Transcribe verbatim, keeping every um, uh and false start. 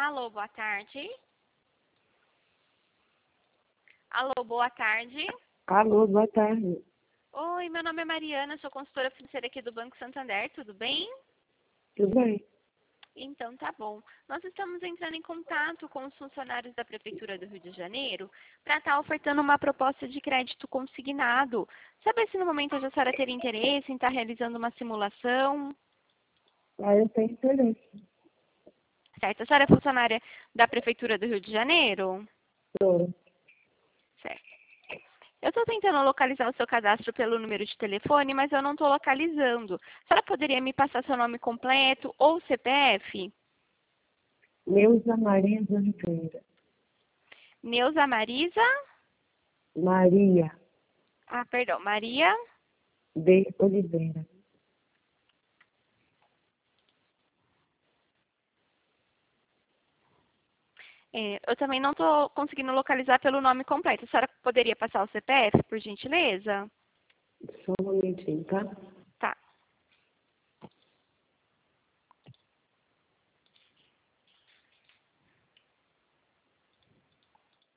Alô, boa tarde. Alô, boa tarde. Alô, boa tarde. Oi, meu nome é Mariana, sou consultora financeira aqui do Banco Santander, tudo bem? Tudo bem? Então tá bom. Nós estamos entrando em contato com os funcionários da Prefeitura do Rio de Janeiro para estar ofertando uma proposta de crédito consignado. Saber se no momento a senhora teria interesse em estar realizando uma simulação, Ah, eu tenho interesse. certo? A senhora é funcionária da Prefeitura do Rio de Janeiro? Tô. Certo. Eu estou tentando localizar o seu cadastro pelo número de telefone, mas eu não estou localizando. A senhora poderia me passar seu nome completo ou C P F? Neuza Maria de Oliveira. Neuza Marisa? Maria Ah, perdão, Maria? de Oliveira. É, eu também não estou conseguindo localizar pelo nome completo. A senhora poderia passar o C P F, por gentileza? Só um momentinho, tá?